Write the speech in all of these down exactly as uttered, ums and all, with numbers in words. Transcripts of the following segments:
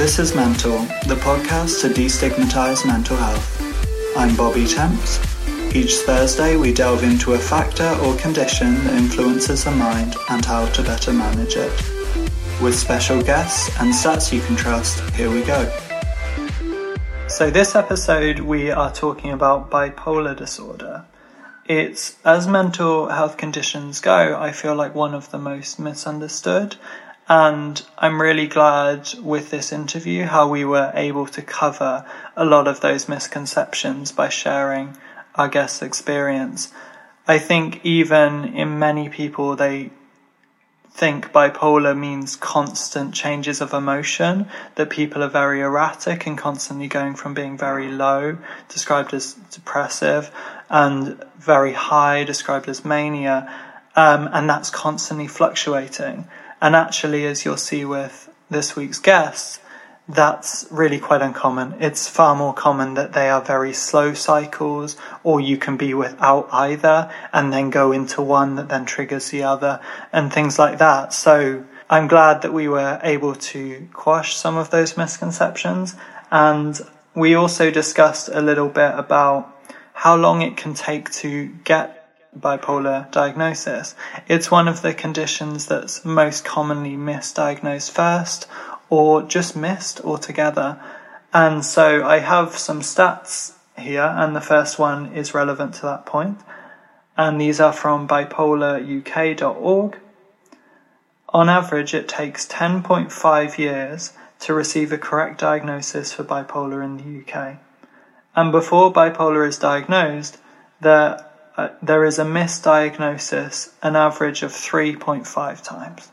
This is Mental, the podcast to destigmatize mental health. I'm Bobby Temps. Each Thursday we delve into a factor or condition that influences the mind and how to better manage it. With special guests and stats you can trust, here we go. So this episode we are talking about bipolar disorder. It's, as mental health conditions go, I feel like one of the most misunderstood. And I'm really glad with this interview how we were able to cover a lot of those misconceptions by sharing our guest's experience. I think even in many people, they think bipolar means constant changes of emotion, that people are very erratic and constantly going from being very low, described as depressive, and very high, described as mania, um, and that's constantly fluctuating. And actually, as you'll see with this week's guests, that's really quite uncommon. It's far more common that they are very slow cycles, or you can be without either and then go into one that then triggers the other and things like that. So I'm glad that we were able to quash some of those misconceptions. And we also discussed a little bit about how long it can take to get bipolar diagnosis. It's one of the conditions that's most commonly misdiagnosed first, or just missed altogether. And so I have some stats here, and the first one is relevant to that point. And these are from bipolar U K dot org. On average, it takes ten point five years to receive a correct diagnosis for bipolar in the U K. And before bipolar is diagnosed, there, uh, there is a misdiagnosis, an average of three point five times.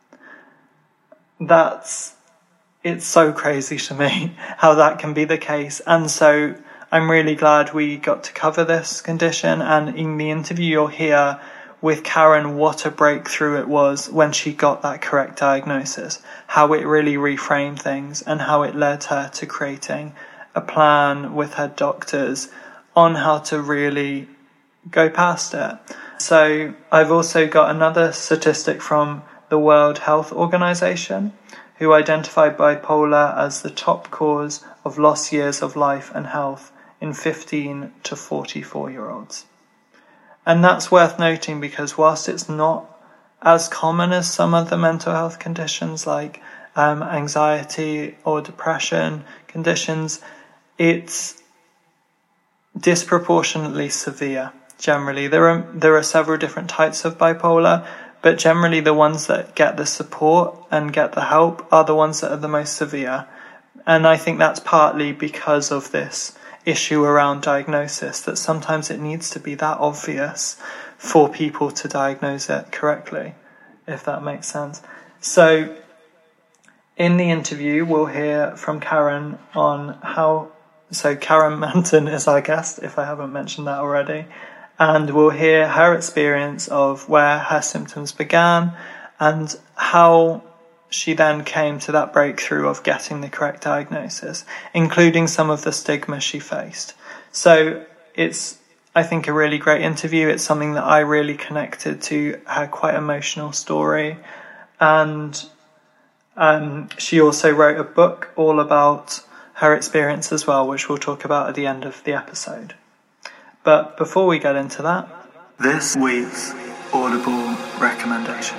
That's It's so crazy to me how that can be the case. And so I'm really glad we got to cover this condition. And in the interview, you'll hear with Karen what a breakthrough it was when she got that correct diagnosis, how it really reframed things and how it led her to creating a plan with her doctors on how to really go past it. So I've also got another statistic from the World Health Organization, who identified bipolar as the top cause of lost years of life and health in fifteen to forty-four year olds. And that's worth noting because whilst it's not as common as some other mental health conditions like um, anxiety or depression conditions, it's disproportionately severe generally. There are, there are several different types of bipolar, but generally the ones that get the support and get the help are the ones that are the most severe. And I think that's partly because of this issue around diagnosis, that sometimes it needs to be that obvious for people to diagnose it correctly, if that makes sense. So in the interview, we'll hear from Karen on how... So Karen Manton is our guest, if I haven't mentioned that already. And we'll hear her experience of where her symptoms began and how she then came to that breakthrough of getting the correct diagnosis, including some of the stigma she faced. So it's, I think, a really great interview. It's something that I really connected to, her quite emotional story. And um, she also wrote a book all about her experience as well, which we'll talk about at the end of the episode. But before we get into that, this week's Audible recommendation.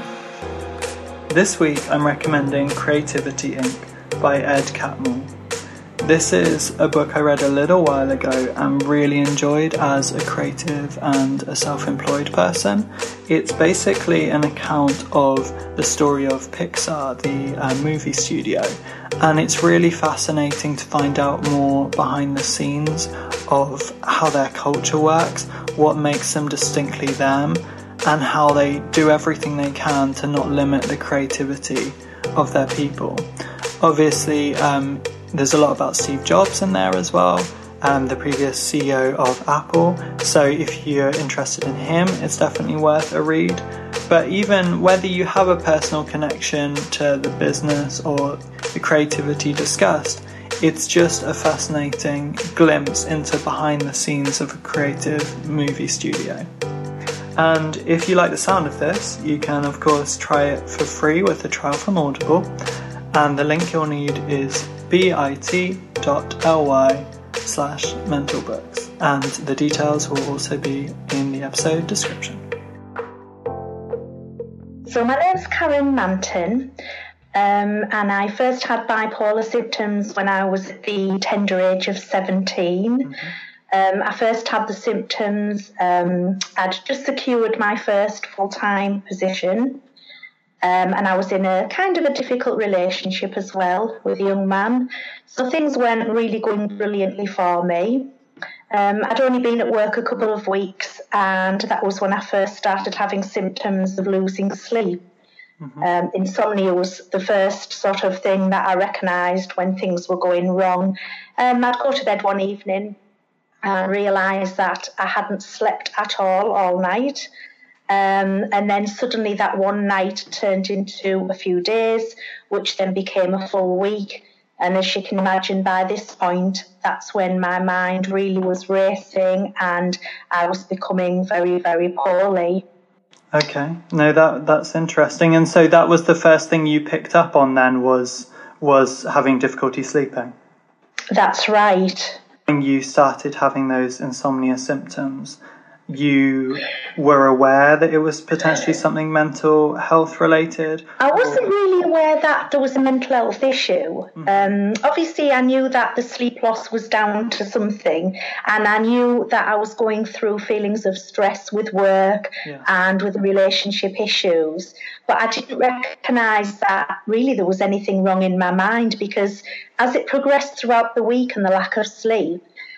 This week I'm recommending Creativity Incorporated by Ed Catmull. This is a book I read a little while ago and really enjoyed as a creative and a self-employed person. It's basically an account of the story of Pixar, the uh, movie studio, and it's really fascinating to find out more behind the scenes of how their culture works, what makes them distinctly them, and how they do everything they can to not limit the creativity of their people. Obviously, um, there's a lot about Steve Jobs in there as well, um, the previous C E O of Apple. So if you're interested in him, it's definitely worth a read. But even whether you have a personal connection to the business or the creativity discussed, it's just a fascinating glimpse into behind the scenes of a creative movie studio. And if you like the sound of this, you can of course try it for free with a trial from Audible. And the link you'll need is bit.ly slash mental books. And the details will also be in the episode description. So my name's Karen Manton, um, and I first had bipolar symptoms when I was at the tender age of seventeen. Mm-hmm. Um, I first had the symptoms, um, I'd just secured my first full-time position, um, and I was in a kind of a difficult relationship as well with a young man. So things weren't really going brilliantly for me. Um, I'd only been at work a couple of weeks, and that was when I first started having symptoms of losing sleep. Mm-hmm. Um, insomnia was the first sort of thing that I recognised when things were going wrong. Um, I'd go to bed one evening and realise that I hadn't slept at all all night. Um, and then suddenly that one night turned into a few days, which then became a full week. And as you can imagine, by this point, that's when my mind really was racing and I was becoming very, very poorly. Okay, no, that that's interesting. And so that was the first thing you picked up on then was was having difficulty sleeping? That's right. When you started having those insomnia symptoms, you were aware that it was potentially something mental health related? I wasn't really aware that there was a mental health issue. Mm-hmm. Um, obviously, I knew that the sleep loss was down to something, and I knew that I was going through feelings of stress with work yeah. and with relationship issues. But I didn't recognise that really there was anything wrong in my mind, because as it progressed throughout the week and the lack of sleep,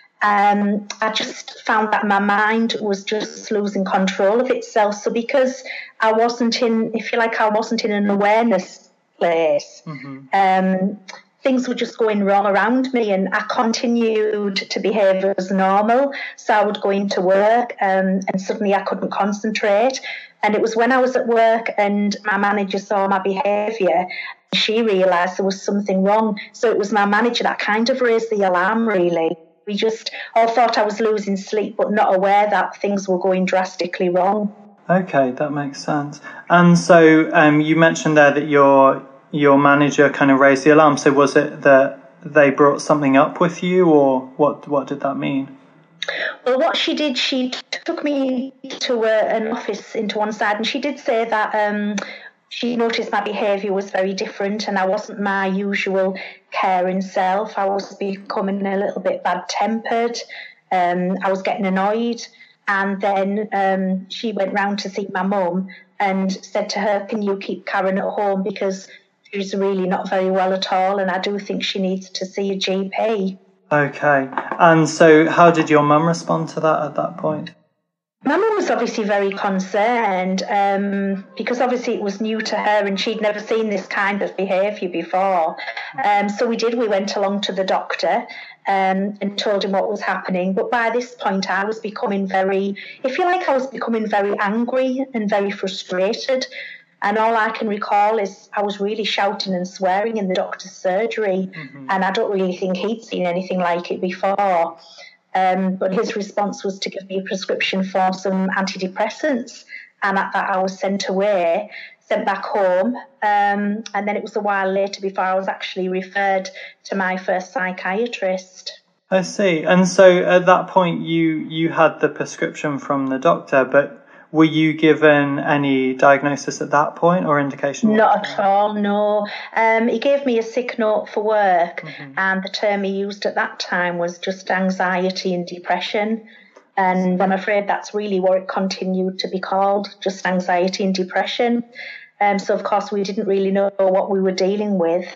Um, I just found that my mind was just losing control of itself. So because I wasn't in, if you like, I wasn't in an awareness place, mm-hmm. um, things were just going wrong around me, and I continued to behave as normal. So I would go into work um, and suddenly I couldn't concentrate. And it was when I was at work and my manager saw my behaviour, she realised there was something wrong. So it was my manager that kind of raised the alarm, really. We just all thought I was losing sleep, but not aware that things were going drastically wrong. Okay, that makes sense. And so um, you mentioned there that your your manager kind of raised the alarm. So was it that they brought something up with you, or what? What did that mean? Well, what she did, she took me to a, an office into one side, and she did say that um, she noticed my behaviour was very different, and I wasn't my usual caring self. I was becoming a little bit bad-tempered. Um, I was getting annoyed. And then um, she went round to see my mum and said to her, can you keep Karen at home, because she's really not very well at all, and I do think she needs to see a G P. Okay. And so how did your mum respond to that at that point? My mum was obviously very concerned um, because obviously it was new to her and she'd never seen this kind of behaviour before. Um, so we did, we went along to the doctor um, and told him what was happening. But by this point I was becoming very, if you like, I was becoming very angry and very frustrated. And all I can recall is I was really shouting and swearing in the doctor's surgery. Mm-hmm. And I don't really think he'd seen anything like it before. Um, but his response was to give me a prescription for some antidepressants. And at that I was sent away, sent back home. Um, and then it was a while later before I was actually referred to my first psychiatrist. I see. And so at that point you, you had the prescription from the doctor, but were you given any diagnosis at that point or indication? Not at all, no. Um, he gave me a sick note for work, mm-hmm. and the term he used at that time was just anxiety and depression. And I'm afraid that's really what it continued to be called, just anxiety and depression. Um, so, of course, we didn't really know what we were dealing with.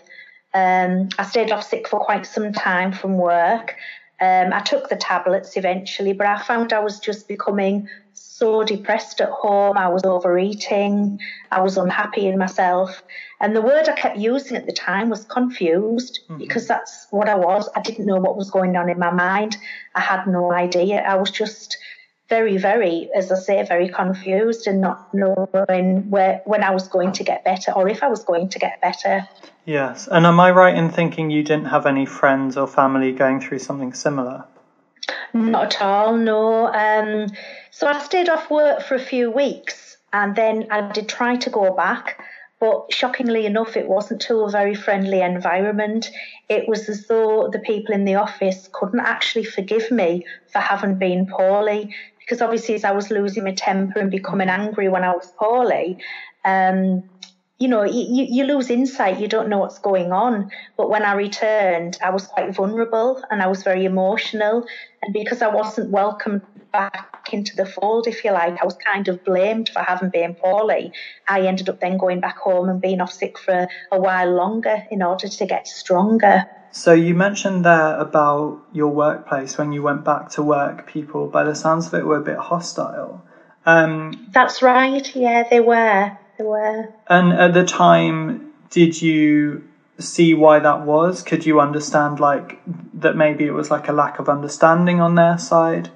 Um, I stayed off sick for quite some time from work. Um, I took the tablets eventually, but I found I was just becoming so depressed at home. I was overeating. I was unhappy in myself. And the word I kept using at the time was confused, mm-hmm. because that's what I was. I didn't know what was going on in my mind. I had no idea. I was just very, very, as I say, very confused and not knowing where when I was going to get better or if I was going to get better. Yes. And am I right in thinking you didn't have any friends or family going through something similar? Not at all, no. Um, so I stayed off work for a few weeks and then I did try to go back, But shockingly enough, it wasn't to a very friendly environment. It was as though the people in the office couldn't actually forgive me for having been poorly, because obviously as I was losing my temper and becoming angry when I was poorly, um, you know, you, you lose insight, you don't know what's going on. But when I returned, I was quite vulnerable and I was very emotional. And because I wasn't welcomed back into the fold, if you like, I was kind of blamed for having been poorly. I ended up then going back home and being off sick for a while longer in order to get stronger. So you mentioned there about your workplace. When you went back to work, people, by the sounds of it, were a bit hostile. Um, That's right, yeah, they were. They were. And at the time, did you see why that was? Could you understand, like, that maybe it was like a lack of understanding on their side?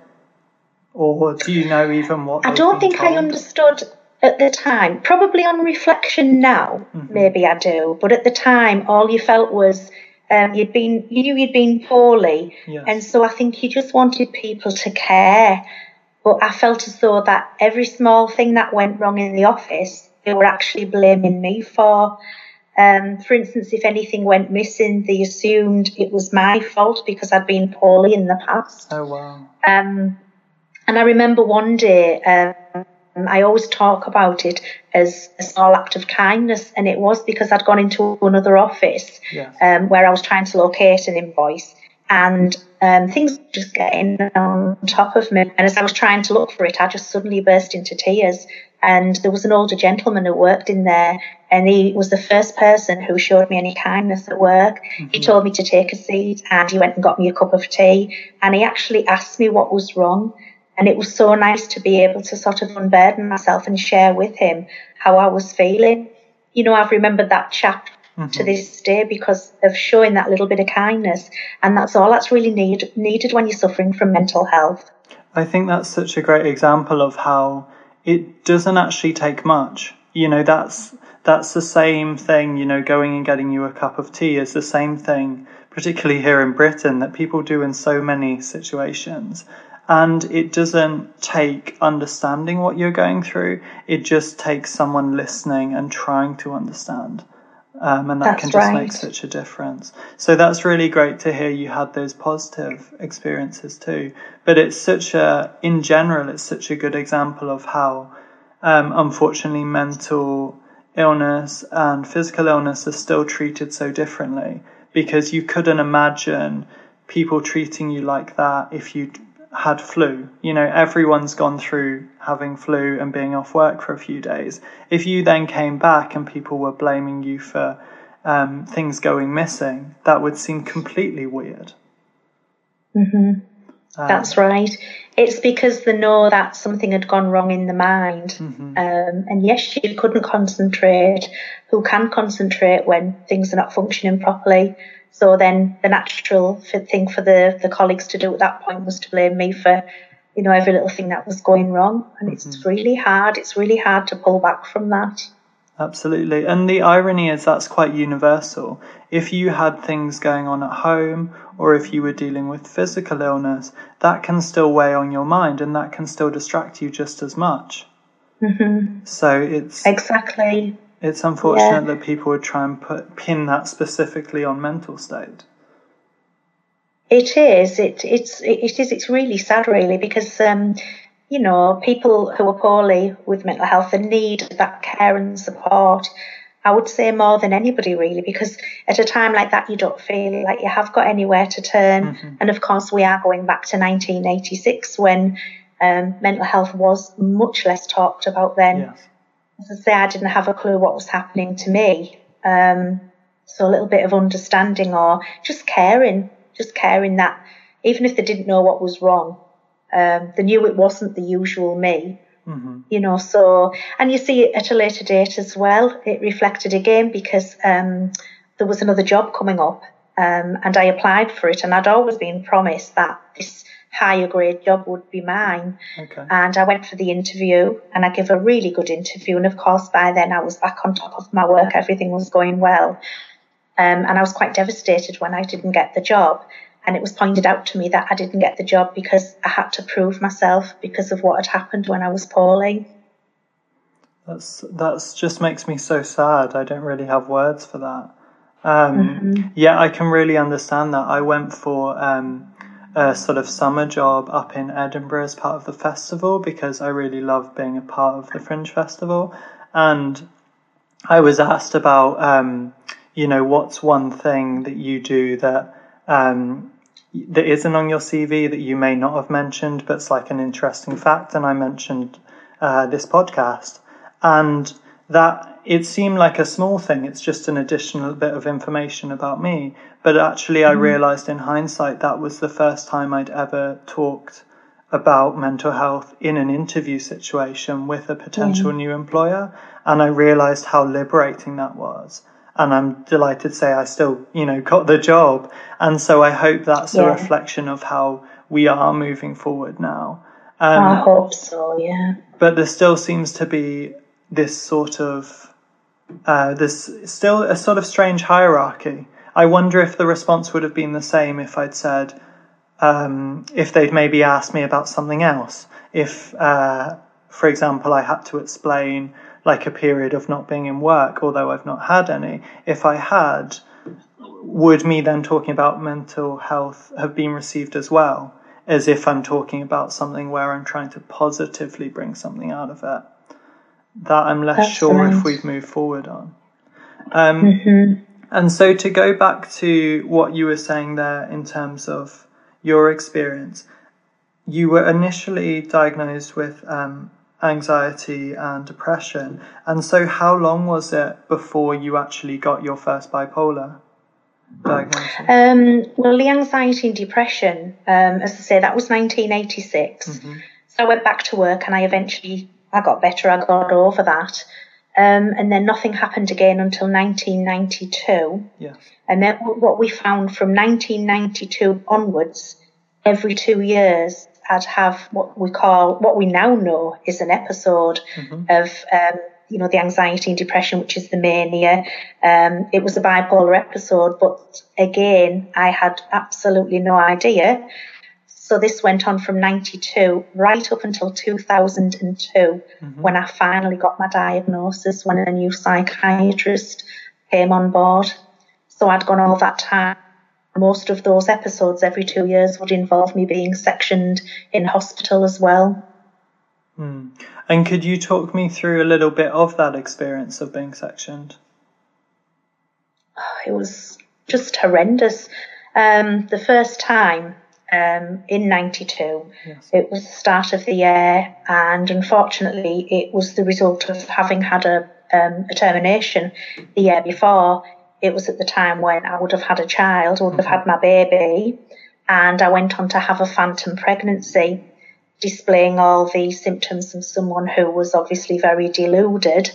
Or do you know even what I don't think told? I understood at the time. Probably on reflection now, mm-hmm. maybe I do. But at the time, all you felt was um, you'd been, you knew you'd been poorly. Yes. And so I think you just wanted people to care. But I felt as though that every small thing that went wrong in the office, they were actually blaming me for. Um, for instance, if anything went missing, they assumed it was my fault because I'd been poorly in the past. Oh, wow. Um, and I remember one day, um, I always talk about it as a small act of kindness, and it was because I'd gone into another office yes. um, where I was trying to locate an invoice, and um, things were just getting on top of me. And as I was trying to look for it, I just suddenly burst into tears. And there was an older gentleman who worked in there, and he was the first person who showed me any kindness at work. Mm-hmm. He told me to take a seat, and he went and got me a cup of tea, and he actually asked me what was wrong. And it was so nice to be able to sort of unburden myself and share with him how I was feeling. You know, I've remembered that chap mm-hmm. to this day because of showing that little bit of kindness, and that's all that's really need, needed when you're suffering from mental health. I think that's such a great example of how it doesn't actually take much. You know, that's that's the same thing, you know, going and getting you a cup of tea is the same thing, particularly here in Britain, that people do in so many situations. And it doesn't take understanding what you're going through. It just takes someone listening and trying to understand. Um, and that that's can just right. make such a difference. So that's really great to hear you had those positive experiences too. But it's such a, in general, it's such a good example of how, um, unfortunately, mental illness and physical illness are still treated so differently, because you couldn't imagine people treating you like that if you had flu. You know, everyone's gone through having flu and being off work for a few days. If you then came back and people were blaming you for um, things going missing, that would seem completely weird. Mm-hmm. Um, That's right. It's because they know that something had gone wrong in the mind. Mm-hmm. Um, and yes, she couldn't concentrate. Who can concentrate when things are not functioning properly? So then the natural thing for the, the colleagues to do at that point was to blame me for, you know, every little thing that was going wrong. And mm-hmm. it's really hard. It's really hard to pull back from that. Absolutely. And the irony is that's quite universal. If you had things going on at home, or if you were dealing with physical illness, that can still weigh on your mind and that can still distract you just as much. Mm-hmm. So it's... Exactly. It's unfortunate yeah. that people would try and put pin that specifically on mental state. It is. It it's it is. It's really sad, really, because um, you know, people who are poorly with mental health and need that care and support. I would say more than anybody, really, because at a time like that, you don't feel like you have got anywhere to turn. Mm-hmm. And of course, we are going back to nineteen eighty-six when um, mental health was much less talked about then. Yes. As I say, I didn't have a clue what was happening to me. Um, so a little bit of understanding or just caring, just caring that even if they didn't know what was wrong, um, they knew it wasn't the usual me. Mm-hmm. You know, so, and you see it at a later date as well. It reflected again because um, there was another job coming up um, and I applied for it, and I'd always been promised that this higher grade job would be mine. Okay. And I went for the interview and I gave a really good interview. And of course, by then I was back on top of my work. Everything was going well. Um, and I was quite devastated when I didn't get the job. And it was pointed out to me that I didn't get the job because I had to prove myself because of what had happened when I was poorly. That's that's just makes me so sad. I don't really have words for that. Um, Mm-hmm. Yeah, I can really understand that. I went for um, a sort of summer job up in Edinburgh as part of the festival because I really love being a part of the Fringe Festival. And I was asked about, um, you know, what's one thing that you do that um, that isn't on your C V that you may not have mentioned, but it's like an interesting fact. And I mentioned uh, this podcast. And that it seemed like a small thing. It's just an additional bit of information about me. But actually, I realised in hindsight that was the first time I'd ever talked about mental health in an interview situation with a potential Mm. new employer. And I realised how liberating that was. And I'm delighted to say I still, you know, got the job. And so I hope that's a Yeah. reflection of how we are moving forward now. I Um, hope so, yeah. but there still seems to be this sort of, uh, there's still a sort of strange hierarchy. I wonder if the response would have been the same if I'd said, um, if they'd maybe asked me about something else. If, uh, for example, I had to explain like a period of not being in work, although I've not had any. If I had, would me then talking about mental health have been received as well, as if I'm talking about something where I'm trying to positively bring something out of it? That I'm less That's sure right. if we've moved forward on. Um, Mm-hmm. And so to go back to what you were saying there in terms of your experience, you were initially diagnosed with um, anxiety and depression. And so how long was it before you actually got your first bipolar diagnosis? Um, well, the anxiety and depression, um, as I say, that was nineteen eighty-six. Mm-hmm. So I went back to work and I eventually, I got better, I got over that. Um, and then nothing happened again until nineteen ninety-two. Yes. And then what we found from nineteen ninety-two onwards, every two years, I'd have what we call, what we now know is an episode Mm-hmm. of, um, you know, the anxiety and depression, which is the mania. Um, it was a bipolar episode, but again, I had absolutely no idea. So this went on from ninety-two right up until two thousand two, Mm-hmm. when I finally got my diagnosis, when a new psychiatrist came on board. So I'd gone all that time. Most of those episodes every two years would involve me being sectioned in hospital as well. Mm. And could you talk me through a little bit of that experience of being sectioned? It was just horrendous. Um, the first time um, in ninety-two, Yes. it was the start of the year, and unfortunately it was the result of having had a, um, a termination the year before. It was at the time when I would have had a child, I would have had my baby, and I went on to have a phantom pregnancy, displaying all the symptoms of someone who was obviously very deluded.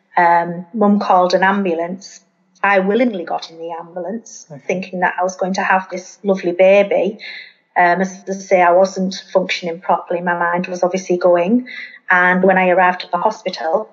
Um, Mum called an ambulance. I willingly got in the ambulance, Okay. thinking that I was going to have this lovely baby. Um, as I say, I wasn't functioning properly. My mind was obviously going. And when I arrived at the hospital,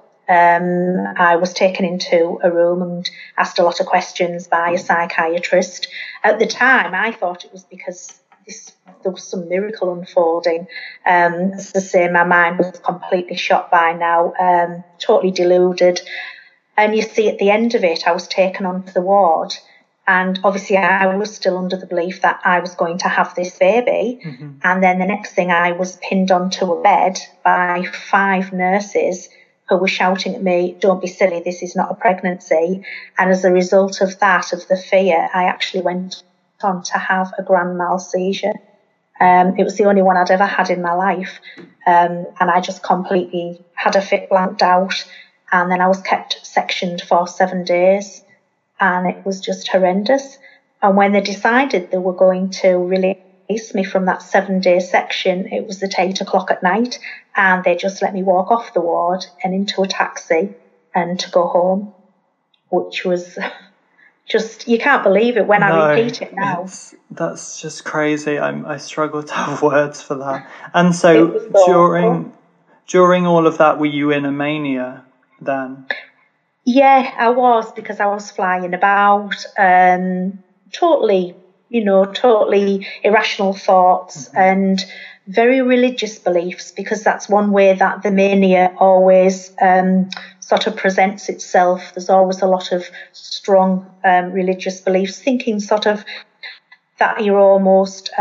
um, I was taken into a room and asked a lot of questions by a psychiatrist. At the time, I thought it was because this, there was some miracle unfolding. Um, as I say, my mind was completely shot by now, um, totally deluded. And you see, at the end of it, I was taken onto the ward. And obviously, I was still under the belief that I was going to have this baby. Mm-hmm. And then the next thing, I was pinned onto a bed by five nurses who were shouting at me, "Don't be silly, this is not a pregnancy." And as a result of that, of the fear, I actually went on to have a grand mal seizure. Um, it was the only one I'd ever had in my life. Um, and I just completely had a fit, blanked out. And then I was kept sectioned for seven days. And it was just horrendous. And when they decided they were going to release me from that seven-day section, it was at eight o'clock at night, and they just let me walk off the ward and into a taxi and to go home, which was just, you can't believe it when No, I repeat it now. it's, that's just crazy. I'm, I struggle to have words for that. And It so was awful. during during all of that, were you in a mania then? Yeah, I was, because I was flying about, um, totally you know, totally irrational thoughts mm-hmm. and very religious beliefs, because that's one way that the mania always um, sort of presents itself. There's always a lot of strong um, religious beliefs, thinking sort of that you're almost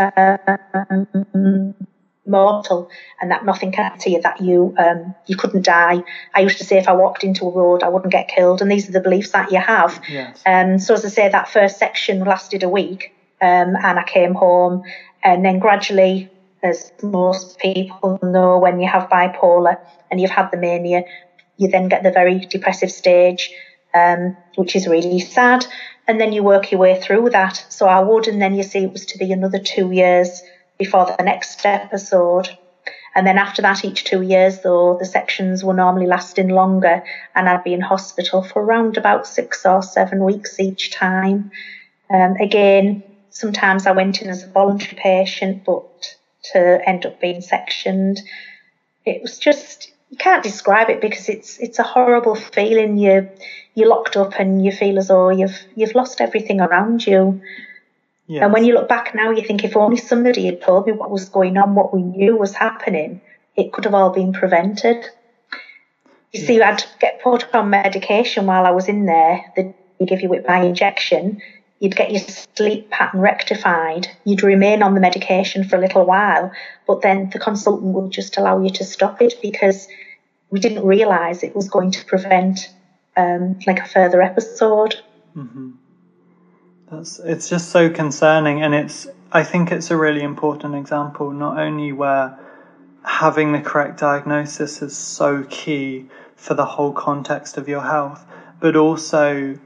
um, mortal and that nothing can happen to you, that you um, you couldn't die. I used to say if I walked into a road, I wouldn't get killed, and these are the beliefs that you have. Yes. Um, so as I say, that first section lasted a week, um, and I came home, and then gradually, as most people know, when you have bipolar and you've had the mania, you then get the very depressive stage, um, which is really sad, and then you work your way through that. So I would, and then you see it was to be another two years before the next episode. And then after that, each two years, though, the sections were normally lasting longer, and I'd be in hospital for around about six or seven weeks each time. Um, again, sometimes I went in as a voluntary patient, but to end up being sectioned. It was just, you can't describe it, because it's it's a horrible feeling. You you're locked up and you feel as though you've you've lost everything around you. Yes. And when you look back now, you think if only somebody had told me what was going on, what we knew was happening, it could have all been prevented. You yes. see, I'd get put on medication while I was in there. They'd give you it by injection. You'd get your sleep pattern rectified. You'd remain on the medication for a little while, but then the consultant would just allow you to stop it, because we didn't realise it was going to prevent um, like a further episode. Mm-hmm. That's, it's just so concerning, and it's I think it's a really important example, not only where having the correct diagnosis is so key for the whole context of your health, but also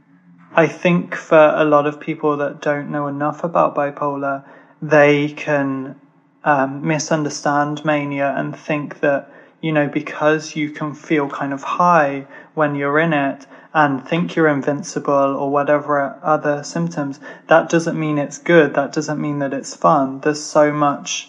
I think for a lot of people that don't know enough about bipolar, they can um, misunderstand mania and think that, you know, because you can feel kind of high when you're in it and think you're invincible or whatever other symptoms, that doesn't mean it's good. That doesn't mean that it's fun. There's so much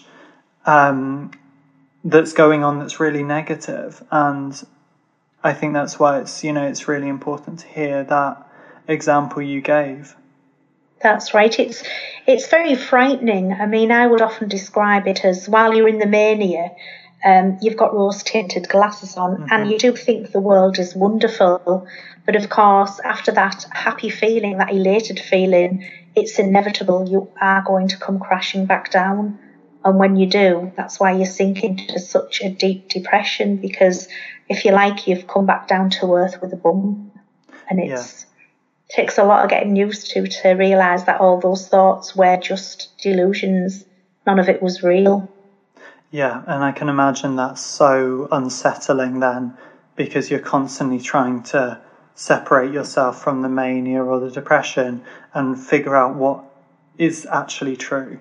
um, that's going on that's really negative. And I think that's why it's, you know, it's really important to hear that example you gave. That's right. It's it's very frightening. I mean, I would often describe it as, while you're in the mania, um, you've got rose-tinted glasses on, mm-hmm. and you do think the world is wonderful. But of course, after that happy feeling, that elated feeling, it's inevitable. You are going to come crashing back down. And when you do, that's why you sink into such a deep depression, because if you like, you've come back down to earth with a bum. And it's... Yeah. Takes a lot of getting used to to realise that all those thoughts were just delusions. None of it was real. Yeah, and I can imagine that's so unsettling then, because you're constantly trying to separate yourself from the mania or the depression and figure out what is actually true.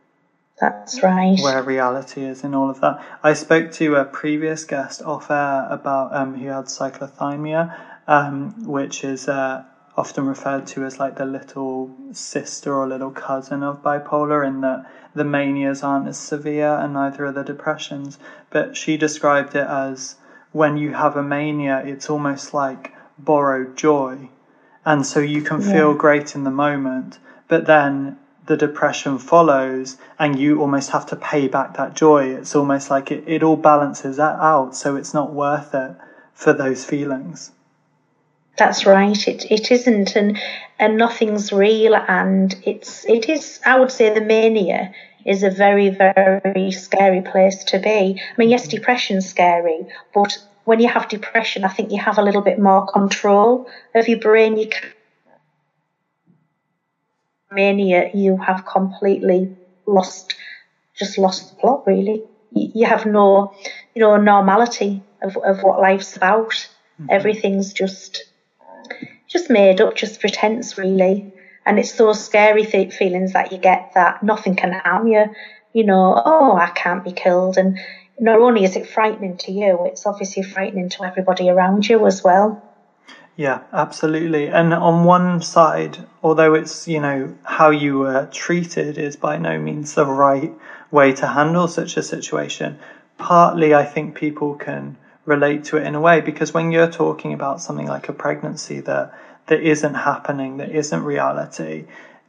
That's right. Where reality is in all of that. I spoke to a previous guest off air about um, who had cyclothymia, um, which is... Uh, often referred to as like the little sister or little cousin of bipolar, in that the manias aren't as severe and neither are the depressions. But she described it as, when you have a mania, it's almost like borrowed joy. And so you can feel yeah. great in the moment, but then the depression follows and you almost have to pay back that joy. It's almost like it, it all balances that out, so it's not worth it for those feelings. That's right. It it isn't, and and nothing's real, and it's it is. I would say the mania is a very very scary place to be. I mean, yes, depression's scary, but when you have depression, I think you have a little bit more control of your brain. You can, mania, you have completely lost, just lost the plot. Really, you, you have no, you know, normality of of what life's about. Mm-hmm. Everything's just. Just made up, just pretense, really. And it's those scary th- feelings that you get, that nothing can harm you. You know, oh, I can't be killed. And not only is it frightening to you, it's obviously frightening to everybody around you as well. Yeah, absolutely. And on one side, although it's, you know, how you were treated is by no means the right way to handle such a situation, partly I think people can relate to it in a way, because when you're talking about something like a pregnancy that that isn't happening, that isn't reality,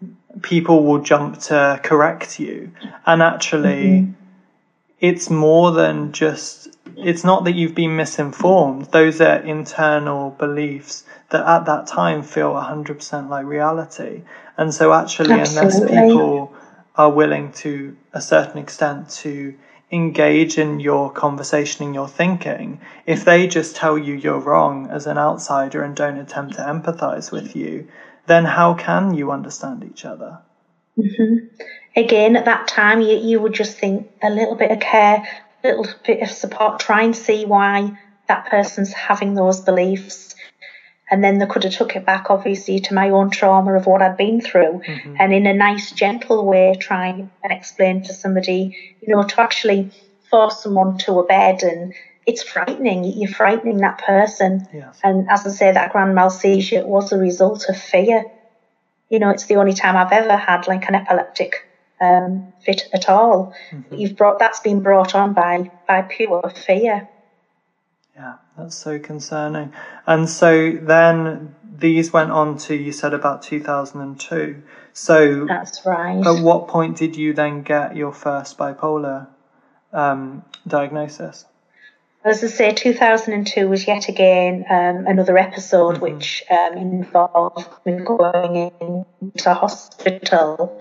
people will jump to correct you. And actually, mm-hmm. it's more than just, it's not that you've been misinformed. Those are internal beliefs that at that time feel one hundred percent like reality. And so actually, Absolutely. Unless people are willing to a certain extent to engage in your conversation and your thinking, if they just tell you you're wrong as an outsider and don't attempt to empathize with you, then how can you understand each other? Mm-hmm. Again, at that time, you, you would just think a little bit of care, a little bit of support, try and see why that person's having those beliefs. And then they could have took it back, obviously, to my own trauma of what I'd been through. Mm-hmm. And in a nice, gentle way, try and explain to somebody, you know, to actually force someone to a bed. And it's frightening. You're frightening that person. Yes. And as I say, that grand mal seizure was a result of fear. You know, it's the only time I've ever had like an epileptic um, fit at all. Mm-hmm. You've brought that's been brought on by by pure fear. Yeah, that's so concerning. And so then these went on to, you said, about two thousand two. So that's right. At what point did you then get your first bipolar um, diagnosis? As I say, two thousand two was yet again um, another episode mm-hmm. which um, involved me going into hospital.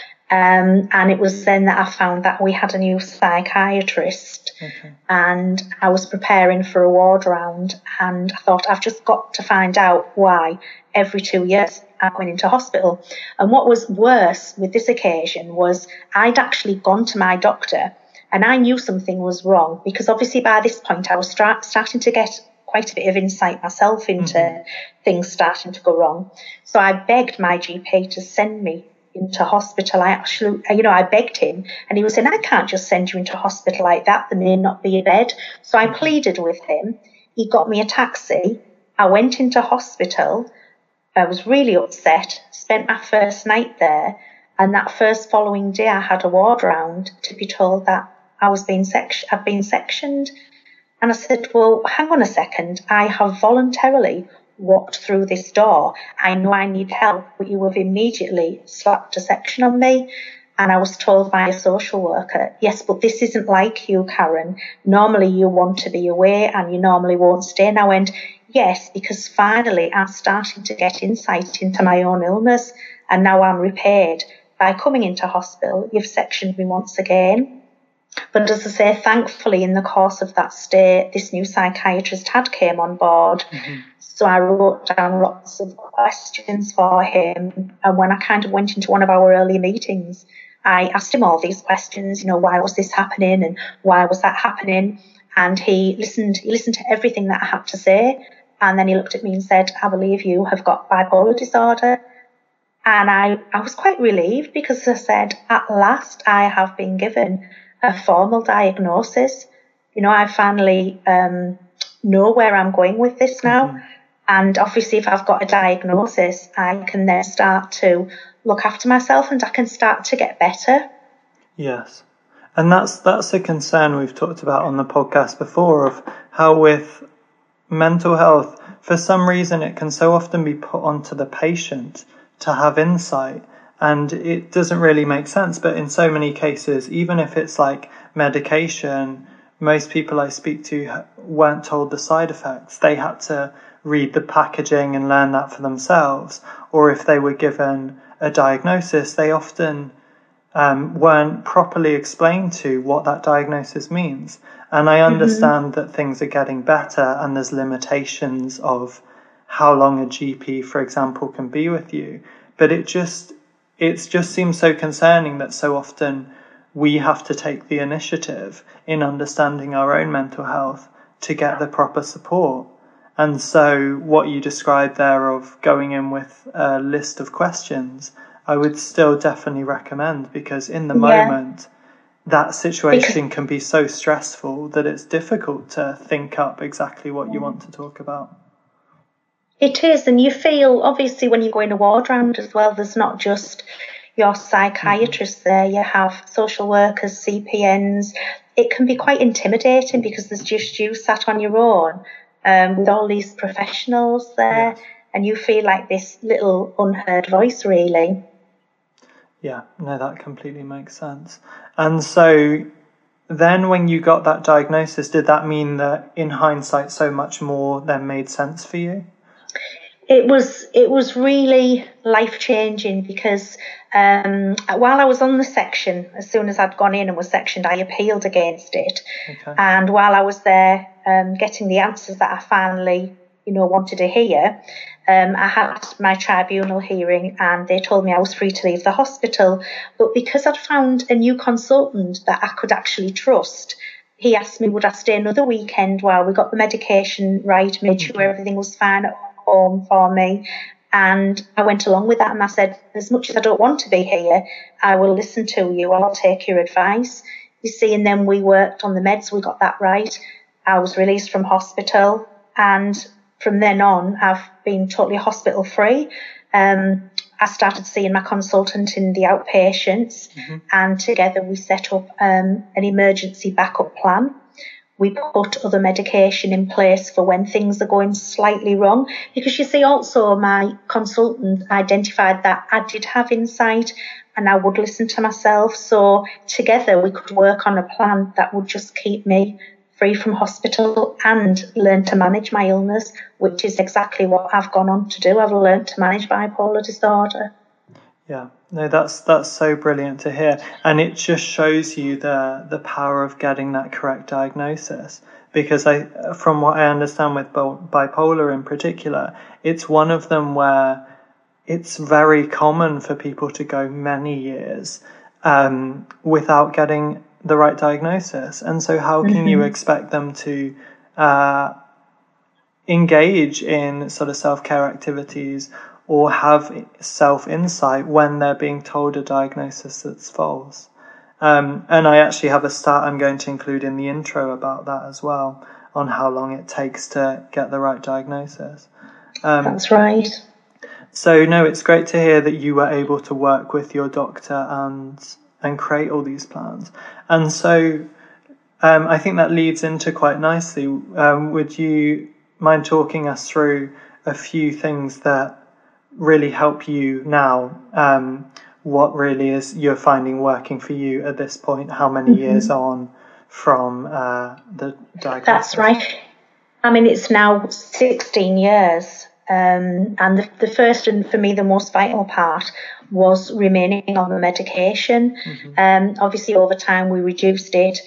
Um, and it was then that I found that we had a new psychiatrist. Okay. And I was preparing for a ward round, and I thought, I've just got to find out why every two years I'm going into hospital. And what was worse with this occasion was I'd actually gone to my doctor and I knew something was wrong, because obviously by this point I was start, starting to get quite a bit of insight myself into mm-hmm. things starting to go wrong. So I begged my G P to send me into hospital. I actually, you know, I begged him, and he was saying, I can't just send you into hospital like that. There may not be a bed. So I pleaded with him. He got me a taxi. I went into hospital. I was really upset, spent my first night there. And that first following day, I had a ward round to be told that I was being sec- I've been sectioned. And I said, well, hang on a second. I have voluntarily walked through this door. I know I need help, but you have immediately slapped a section on me. And I was told by a social worker, yes, but this isn't like you, Karen. Normally you want to be away and you normally won't stay. And I went, yes, because finally I'm starting to get insight into my own illness, and now I'm repaid. By coming into hospital, you've sectioned me once again. But as I say, thankfully in the course of that stay, this new psychiatrist had came on board. Mm-hmm. So I wrote down lots of questions for him. And when I kind of went into one of our early meetings, I asked him all these questions, you know, why was this happening and why was that happening? And he listened, he listened to everything that I had to say. And then he looked at me and said, I believe you have got bipolar disorder. And I, I was quite relieved, because I said, at last I have been given a formal diagnosis. You know, I finally um, know where I'm going with this now. Mm-hmm. And obviously, if I've got a diagnosis, I can then start to look after myself and I can start to get better. Yes. And that's that's a concern we've talked about on the podcast before, of how with mental health, for some reason, it can so often be put onto the patient to have insight. And it doesn't really make sense. But in so many cases, even if it's like medication, most people I speak to weren't told the side effects. They had to read the packaging and learn that for themselves. Or if they were given a diagnosis, they often um, weren't properly explained to what that diagnosis means. And I understand mm-hmm. that things are getting better and there's limitations of how long a G P, for example, can be with you. But it just it just seems so concerning that so often we have to take the initiative in understanding our own mental health to get the proper support. And so what you described there of going in with a list of questions, I would still definitely recommend, because in the yeah. moment, that situation can be so stressful that it's difficult to think up exactly what you want to talk about. It is, and you feel, obviously, when you go in a ward round as well, there's not just your psychiatrist mm-hmm. there, you have social workers, C P Ns. It can be quite intimidating because there's just you sat on your own um, with all these professionals there, yes. and you feel like this little unheard voice, really. Yeah, no, that completely makes sense. And so then when you got that diagnosis, did that mean that in hindsight so much more then made sense for you? It was it was really life changing because um, while I was on the section, as soon as I'd gone in and was sectioned, I appealed against it. Okay. And while I was there um, getting the answers that I finally, you know, wanted to hear, um, I had my tribunal hearing and they told me I was free to leave the hospital. But because I'd found a new consultant that I could actually trust, he asked me would I stay another weekend while we got the medication right, made sure everything was fine at home for me. And I went along with that and I said, as much as I don't want to be here, I will listen to you. I'll take your advice. You see, and then we worked on the meds. We got that right. I was released from hospital. And from then on, I've been totally hospital free. Um, I started seeing my consultant in the outpatients, mm-hmm. and together we set up um, an emergency backup plan. We put other medication in place for when things are going slightly wrong. Because you see, also my consultant identified that I did have insight and I would listen to myself. So together we could work on a plan that would just keep me free from hospital and learn to manage my illness, which is exactly what I've gone on to do. I've learned to manage bipolar disorder. Yeah, no, that's that's so brilliant to hear. And it just shows you the the power of getting that correct diagnosis. Because I, from what I understand with bipolar in particular, it's one of them where it's very common for people to go many years um, without getting the right diagnosis. And so how can mm-hmm. you expect them to uh, engage in sort of self-care activities or have self-insight when they're being told a diagnosis that's false? Um, and I actually have a stat I'm going to include in the intro about that as well, on how long it takes to get the right diagnosis. Um, that's right. So, no, it's great to hear that you were able to work with your doctor and and create all these plans. And so um, I think that leads into quite nicely. Um, would you mind talking us through a few things that really help you now? Um, what really is you're finding working for you at this point? How many mm-hmm. years on from uh, the diagnosis? That's right. I mean, it's now sixteen years. Um, and the, the first and for me the most vital part was remaining on the medication. Mm-hmm. Um, obviously over time we reduced it.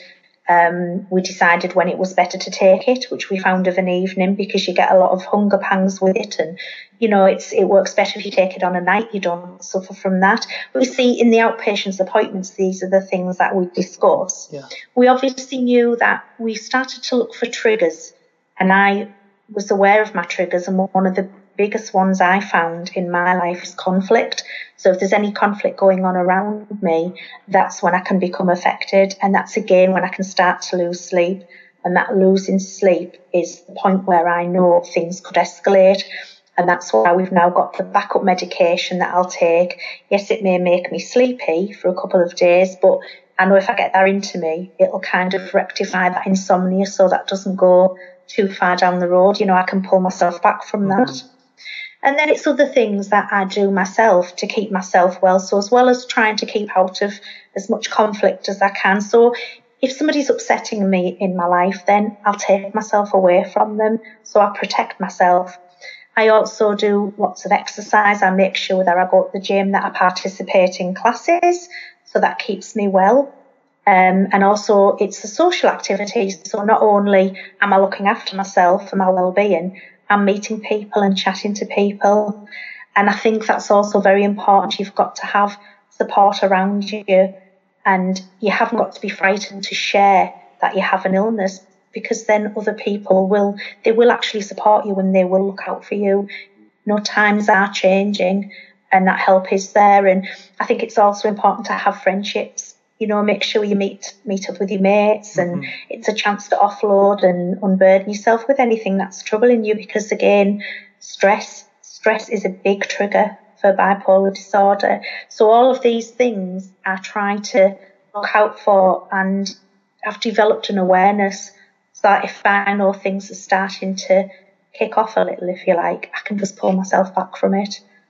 Um, we decided when it was better to take it, which we found of an evening because you get a lot of hunger pangs with it, and you know it's it works better if you take it on a night. You don't suffer from that. But we see in the outpatients appointments, these are the things that we discuss. Yeah. We obviously knew that we started to look for triggers, and I was aware of my triggers, and one of the biggest ones I found in my life is conflict. So if there's any conflict going on around me, that's when I can become affected, and that's again when I can start to lose sleep, and that losing sleep is the point where I know things could escalate, and that's why we've now got the backup medication that I'll take. Yes, it may make me sleepy for a couple of days, but I know if I get that into me, it'll kind of rectify that insomnia so that doesn't go too far down the road. You know, I can pull myself back from mm-hmm. that. And then it's other things that I do myself to keep myself well. So as well as trying to keep out of as much conflict as I can. So if somebody's upsetting me in my life, then I'll take myself away from them. So I protect myself. I also do lots of exercise. I make sure that I go to the gym, that I participate in classes. So that keeps me well. Um, and also it's the social activities. So not only am I looking after myself and my well-being, I'm meeting people and chatting to people. And I think that's also very important. You've got to have support around you, and you haven't got to be frightened to share that you have an illness, because then other people will, they will actually support you and they will look out for you. You know, times are changing and that help is there. And I think it's also important to have friendships. You know, make sure you meet meet up with your mates, and mm-hmm. it's a chance to offload and unburden yourself with anything that's troubling you, because again, stress stress is a big trigger for bipolar disorder. So all of these things I try to look out for, and I've developed an awareness so that if I know things are starting to kick off a little, if you like, I can just pull myself back from it.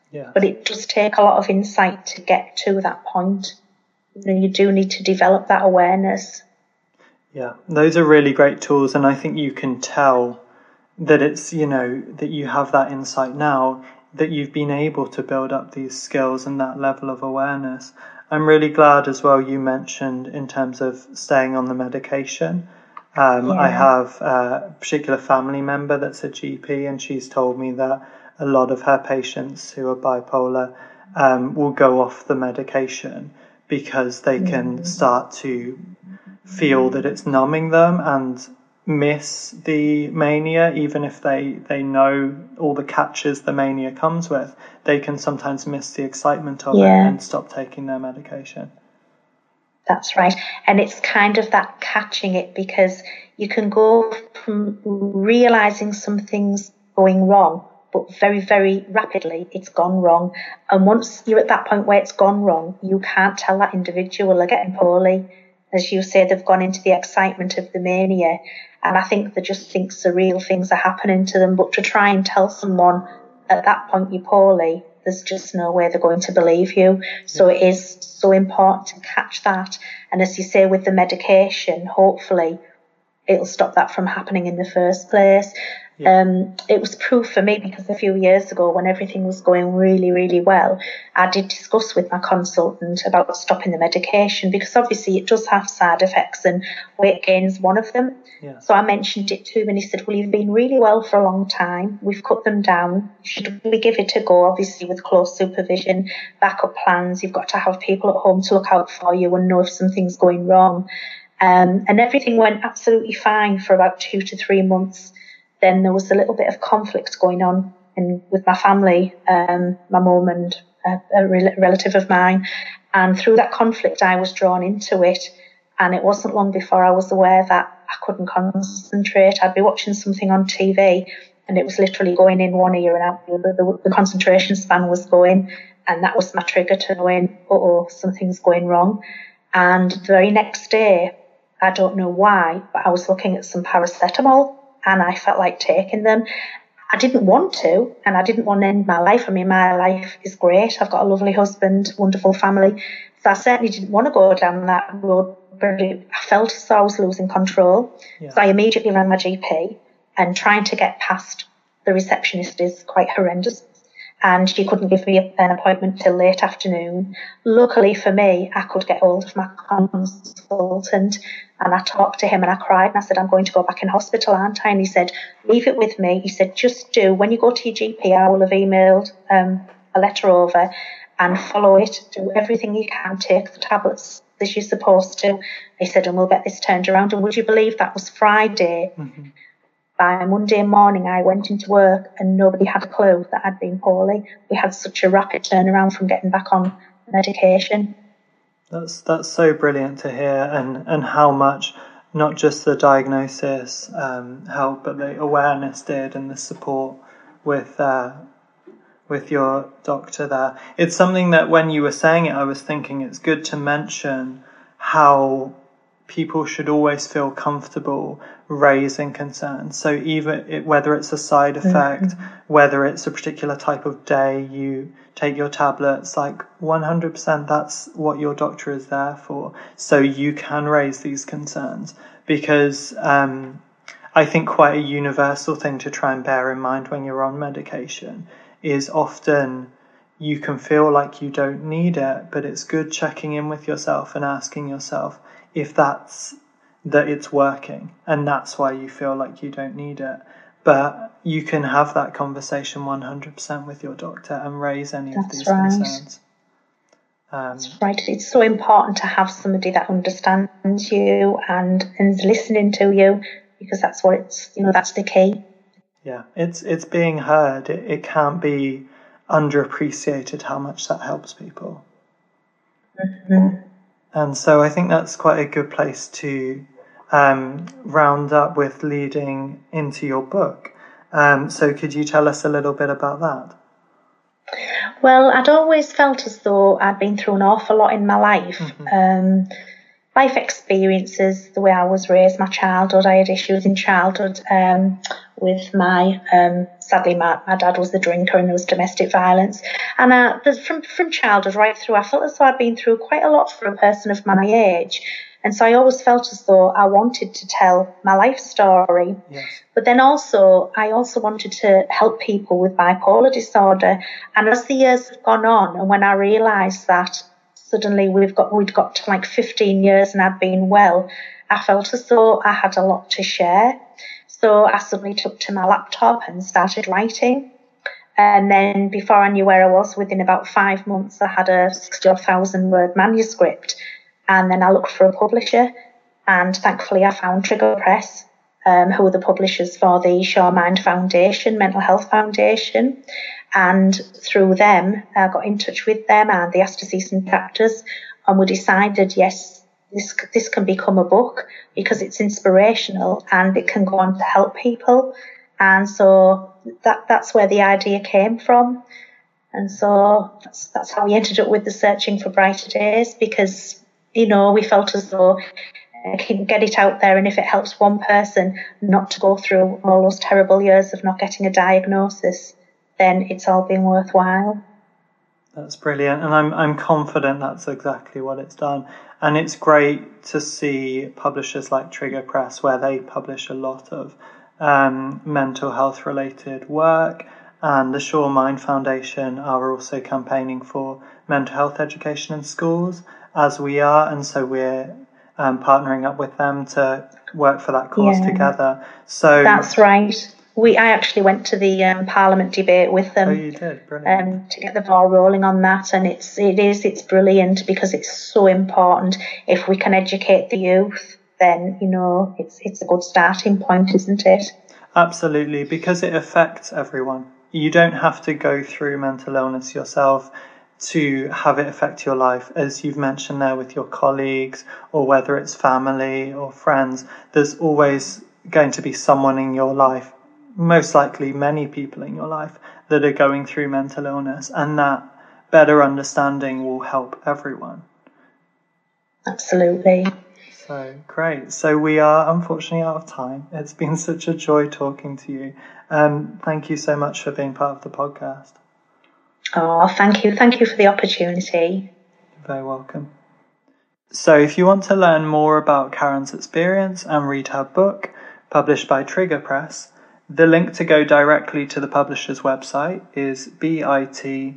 Yes. But it does take a lot of insight to get to that point. You know, you do need to develop that awareness. Yeah, those are really great tools, and I think you can tell that it's, you know, that you have that insight now, that you've been able to build up these skills and that level of awareness. I'm really glad as well you mentioned in terms of staying on the medication. Um, Yeah. I have a particular family member that's a G P, and she's told me that a lot of her patients who are bipolar um, will go off the medication because they can start to feel that it's numbing them and miss the mania, even if they, they know all the catches the mania comes with. They can sometimes miss the excitement of Yeah. it and stop taking their medication. That's right. And it's kind of that catching it, because you can go from realizing something's going wrong, but very, very rapidly it's gone wrong. And once you're at that point where it's gone wrong, you can't tell that individual they're getting poorly. As you say, they've gone into the excitement of the mania. And I think they just think surreal things are happening to them. But to try and tell someone at that point you're poorly, there's just no way they're going to believe you. So it is so important to catch that. And as you say, with the medication, hopefully it'll stop that from happening in the first place. Yeah. Um, it was proof for me because a few years ago, when everything was going really, really well, I did discuss with my consultant about stopping the medication, because obviously it does have side effects and weight gain's one of them. Yeah. So I mentioned it to him and he said, well, you've been really well for a long time. We've cut them down. Should we give it a go? Obviously with close supervision, backup plans. You've got to have people at home to look out for you and know if something's going wrong. Um, and everything went absolutely fine for about two to three months. Then there was a little bit of conflict going on in, with my family, um, my mum and a, a relative of mine. And through that conflict, I was drawn into it. And it wasn't long before I was aware that I couldn't concentrate. I'd be watching something on T V and it was literally going in one ear and out the other. The, the concentration span was going. And that was my trigger to knowing, uh-oh, something's going wrong. And the very next day, I don't know why, but I was looking at some paracetamol and I felt like taking them. I didn't want to, and I didn't want to end my life. I mean, my life is great. I've got a lovely husband, wonderful family. So I certainly didn't want to go down that road, but I felt as though I was losing control. Yeah. So I immediately rang my G P, and trying to get past the receptionist is quite horrendous. And she couldn't give me an appointment till late afternoon. Luckily for me, I could get hold of my consultant and I talked to him and I cried and I said, I'm going to go back in hospital, aren't I? And he said, leave it with me. He said, just do, when you go to your G P, I will have emailed um, a letter over and follow it, do everything you can, take the tablets as you're supposed to. He said, and we'll get this turned around. And would you believe that was Friday? Mm-hmm. By Monday morning, I went into work and nobody had a clue that I'd been poorly. We had such a rapid turnaround from getting back on medication. That's that's so brilliant to hear, and, and how much not just the diagnosis um, helped, but the awareness did, and the support with uh, with your doctor there. It's something that when you were saying it, I was thinking it's good to mention how people should always feel comfortable raising concerns. So even it, whether it's a side effect, mm-hmm. whether it's a particular type of day you take your tablets, like one hundred percent that's what your doctor is there for. So you can raise these concerns, because um, I think quite a universal thing to try and bear in mind when you're on medication is often you can feel like you don't need it, but it's good checking in with yourself and asking yourself if that's that it's working and that's why you feel like you don't need it. But you can have that conversation one hundred percent with your doctor and raise any that's of these right. concerns. Um, that's right. It's so important to have somebody that understands you and is listening to you, because that's what it's, you know, that's the key. Yeah, it's it's being heard. It, it can't be underappreciated how much that helps people. Mm-hmm. And so I think that's quite a good place to um, round up with leading into your book. Um, so could you tell us a little bit about that? Well, I'd always felt as though I'd been through an awful lot in my life. Mm-hmm. Um, life experiences, the way I was raised, my childhood. I had issues in childhood um, with my, um, sadly, my, my dad was the drinker and there was domestic violence. And uh, from, from childhood right through, I felt as though I'd been through quite a lot for a person of my age. And so I always felt as though I wanted to tell my life story. Yes. But then also, I also wanted to help people with bipolar disorder. And as the years have gone on, and when I realised that suddenly we've got, we'd got to like fifteen years and I'd been well, I felt as though I had a lot to share. So I suddenly took to my laptop and started writing. And then before I knew where I was, within about five months, I had a sixty thousand word manuscript. And then I looked for a publisher, and thankfully I found Trigger Press, um, who are the publishers for the Sure Mind Foundation, Mental Health Foundation. And through them, I got in touch with them and they asked to see some chapters. And we decided, yes, this this can become a book because it's inspirational and it can go on to help people. And so that that's where the idea came from. And so that's, that's how we ended up with the Searching for Brighter Days, because you know, we felt as though I can get it out there, and if it helps one person not to go through all those terrible years of not getting a diagnosis, then it's all been worthwhile. That's brilliant, and I'm I'm confident that's exactly what it's done. And it's great to see publishers like Trigger Press, where they publish a lot of um, mental health related work, and the Sure Mind Foundation are also campaigning for mental health education in schools, as we are, and so we're um, partnering up with them to work for that cause yeah. together. So that's right. We I actually went to the um, Parliament debate with them. Oh, you did, brilliant. Um, to get the ball rolling on that, and it's it is it's brilliant because it's so important. If we can educate the youth, then you know it's it's a good starting point, isn't it? Absolutely, because it affects everyone. You don't have to go through mental illness yourself to have it affect your life, as you've mentioned there with your colleagues, or whether it's family or friends. There's always going to be someone in your life, most likely many people in your life, that are going through mental illness, and that better understanding will help everyone. Absolutely. So great. So we are unfortunately out of time. It's been such a joy talking to you. Um, thank you so much for being part of the podcast. Oh, thank you. Thank you for the opportunity. You're very welcome. So if you want to learn more about Karen's experience and read her book, published by Trigger Press, the link to go directly to the publisher's website is bit.ly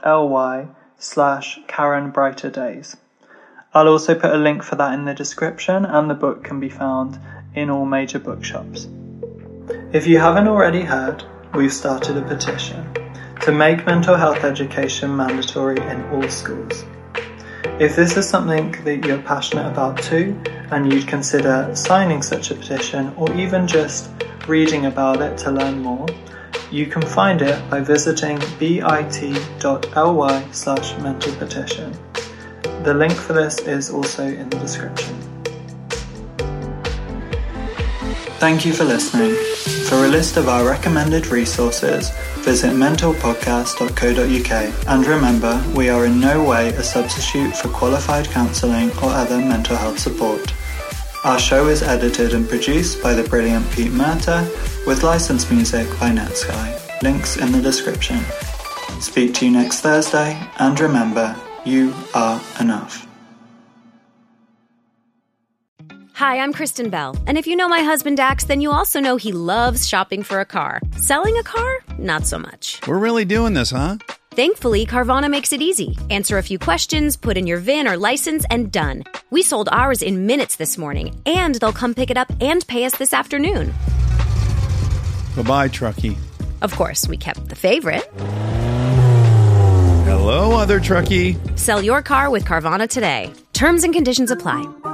slash Karen Brighter Days. I'll also put a link for that in the description, and the book can be found in all major bookshops. If you haven't already heard, we've started a petition to make mental health education mandatory in all schools. If this is something that you're passionate about too, and you'd consider signing such a petition or even just reading about it to learn more, you can find it by visiting bit.ly slash mental petition. The link for this is also in the description. Thank you for listening. For a list of our recommended resources, visit mental podcast dot co dot uk, and remember, we are in no way a substitute for qualified counselling or other mental health support. Our show is edited and produced by the brilliant Pete Murta, with licensed music by Netsky. Links in the description. Speak to you next Thursday, and remember, you are enough. Hi, I'm Kristen Bell, and if you know my husband Dax, then you also know he loves shopping for a car. Selling a car? Not so much. We're really doing this, huh? Thankfully, Carvana makes it easy. Answer a few questions, put in your V I N or license, and done. We sold ours in minutes this morning, and they'll come pick it up and pay us this afternoon. Bye-bye, truckie. Of course, we kept the favorite. Hello, other truckie. Sell your car with Carvana today. Terms and conditions apply.